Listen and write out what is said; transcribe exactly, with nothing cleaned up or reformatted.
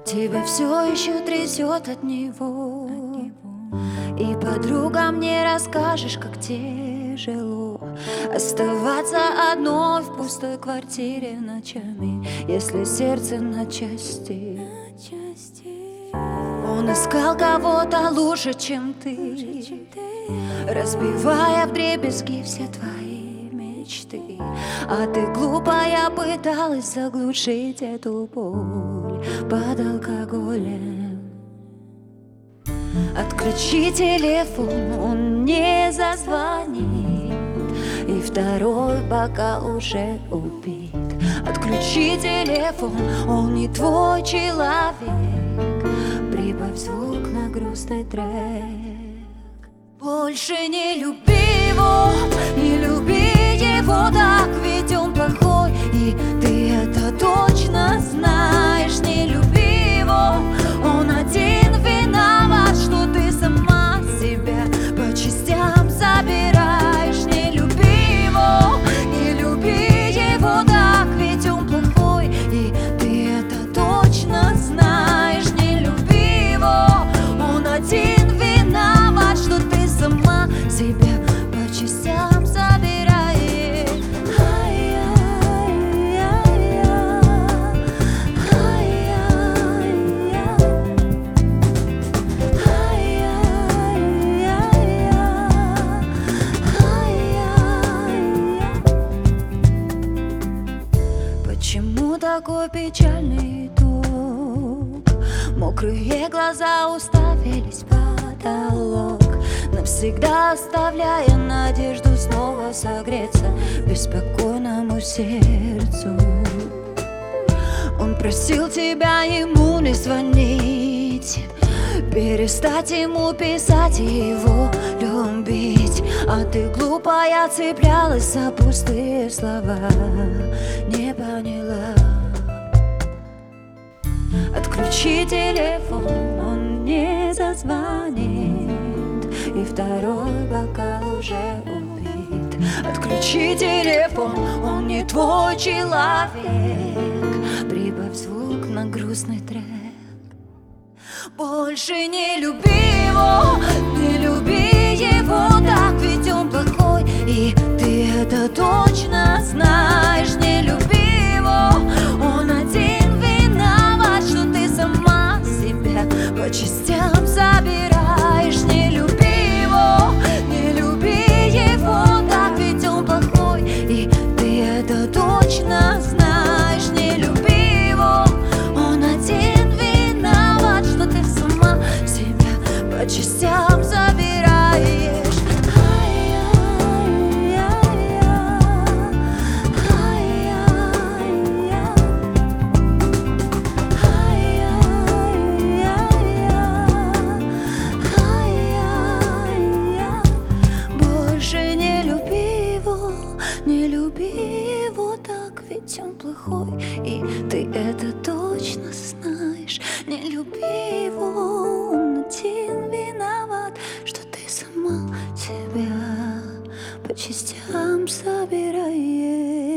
Тебя все еще трясет от него, и подругам не расскажешь, как тяжело оставаться одной в пустой квартире ночами, если сердце на части. Он искал кого-то лучше, чем ты, разбивая вдребезги все твои мечты. А ты, глупая, пыталась заглушить эту боль под алкоголем. Отключи телефон, он не зазвонит, и второй бокал уже убит. Отключи телефон, он не твой человек. Прибавь звук на грустный трек. Больше не люби его, не люби его так, ведь он плохой, и ты это точно знаешь. Не люби его, он один виноват, что ты сама себя по частям забираешь. Не люби его, не люби его так, ведь он плохой, и ты это точно знаешь. Не люби его, он один виноват, что ты сама себя по частям забираешь. Почему такой печальный итог? Мокрые глаза уставились в потолок, навсегда оставляя надежду снова согреться беспокойному сердцу. Он просил тебя ему не звонить, перестать ему писать и его любить. А ты, глупая, цеплялась за пустые слова, не поняла. Отключи телефон, он не зазвонит, и второй бокал уже убит. Отключи телефон, он не твой человек. Прибавь звук на грустный трек. Больше не люби его, не люби его так, ведь он плохой, и ты это точно знаешь. Не люби его, он один виноват, что ты сама себя по частям забираешь. Не люби его, не люби его так, ведь он плохой, и ты это точно знаешь. Не люби его, он один виноват, что ты сама себя по частям забираешь. Больше не люби его, не люби его так, ведь он плохой, и ты это точно знаешь. Не люби его, он один виноват, что ты сама себя по частям собираешь.